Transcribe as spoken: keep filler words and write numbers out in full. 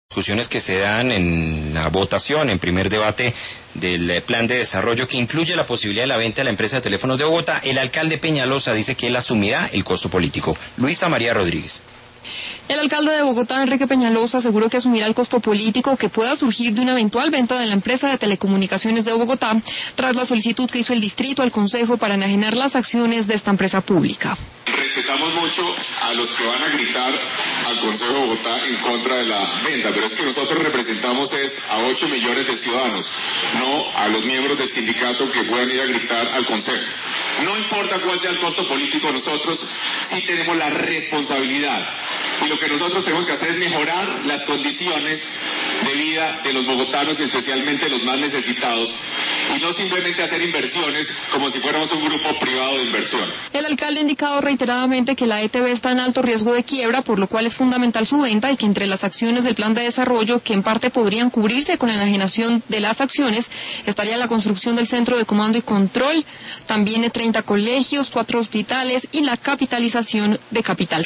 Discusiones que se dan en la votación, en primer debate del plan de desarrollo que incluye la posibilidad de la venta de la empresa de teléfonos de Bogotá, el alcalde Peñalosa dice que él asumirá el costo político. Luisa María Rodríguez. El alcalde de Bogotá, Enrique Peñalosa, aseguró que asumirá el costo político que pueda surgir de una eventual venta de la empresa de telecomunicaciones de Bogotá, tras la solicitud que hizo el distrito al Consejo para enajenar las acciones de esta empresa pública. Respetamos mucho a los que van a gritar al Consejo de Bogotá en contra de la venta, pero es que nosotros representamos es a ocho millones de ciudadanos, no a los miembros del sindicato que puedan ir a gritar al Consejo. No importa cuál sea el costo político, nosotros sí tenemos la responsabilidad y lo que nosotros tenemos que hacer es mejorar las condiciones de vida de los bogotanos y especialmente los más necesitados y no simplemente hacer inversiones como si fuéramos un grupo privado de inversión. El alcalde ha indicado reiteradamente que la E T B está en alto riesgo de quiebra, por lo cual es fundamental su venta y que entre las acciones del plan de desarrollo, que en parte podrían cubrirse con la enajenación de las acciones, estaría la construcción del centro de comando y control, también de treinta colegios, cuatro hospitales y la capitalización de Capital